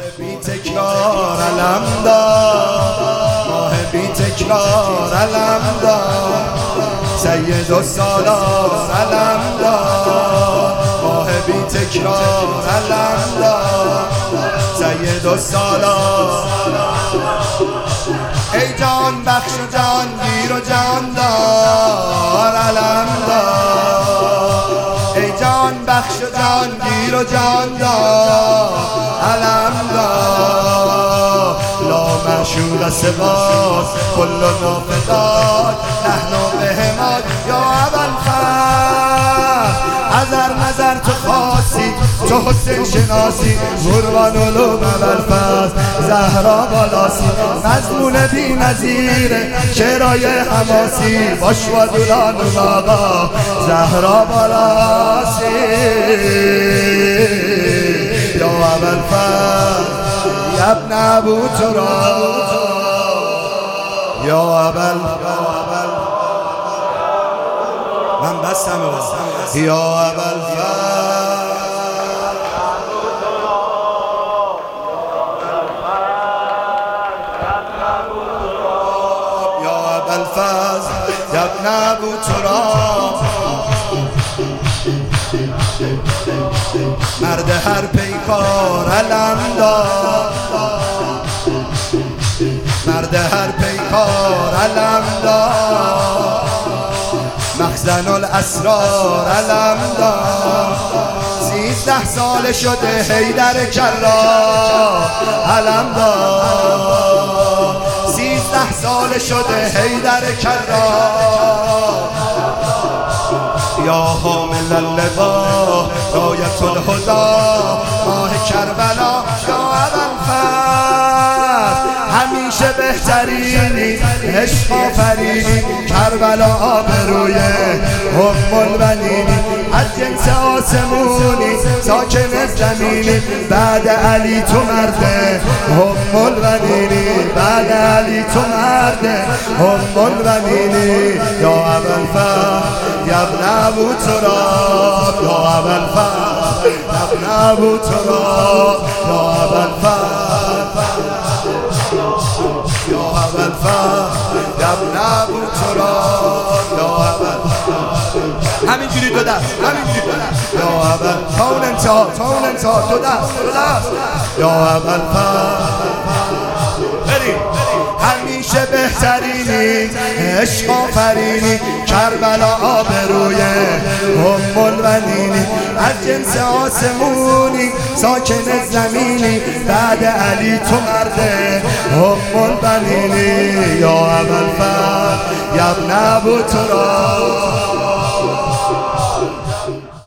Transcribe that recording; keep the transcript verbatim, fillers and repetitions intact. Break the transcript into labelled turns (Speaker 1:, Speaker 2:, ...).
Speaker 1: بی تکرار علم دار، ماه بی تکرار علم دار، سید و سالار علم دار، ماه بی تکرار علم دار، سید و سالار. ای جان بخش و جان گیر و جان دار علم دار، ای جان بخش و جان گیر و جان دار علم دار. لا معشوق سواک کلنا فداک نحن بهمات یا ابوالفضل. اذر نظر تو خاصی تو حسین شناسی، قربان علوم ابوالفضل زهرا بالاسی. مضمون بی نظیره شعرهای حماسی، باش و دولان و آقا زهرا بالاسی. یا ابوالفضل یا ابن ابو تراب، یا ابوالفضل من بستم یا ابوالفضل. ابوالفضل یا ابن ابو تراب، مرد هر پیکار علم دار، مرد هر پیکار علم دار، مخزن الاسرار علم دار. سیزده سال شده حیدر کرار علم دار، سیزده سال شده حیدر کرار. یا حامل اللوا رایت الهدا، ماه کربلا یا ابوالفضل. همیشه بهترینی عشق آفرینی، کربلا آبروی ام البنینی. از جنس آسمونی ساکن زمینی، بعد علی تو مرده ام البنینی، بعد علی تو مرده ام البنینی. یا ابوالفضل یا ابن ابو تراب، یا ابوالفضل یا ابن ابو تراب، یا ابوالفضل یا ابوالفضل یا ابن ابو تراب، یا ابوالفضل. همینجوری دو دست، همینجوری دو دست، یا ابوالفضل. تا اون انتها، تا اون انتها دو دست، دو دست، یا ابوالفضل. بریم همیشه بهترینی عشق آفرینی، کربلا آبروی ام البنینی. از جنس آسمونی ساکن زمینی، بعد علی تو مرده ام البنینی. یا ابوالفضل یا ابن ابو تراب،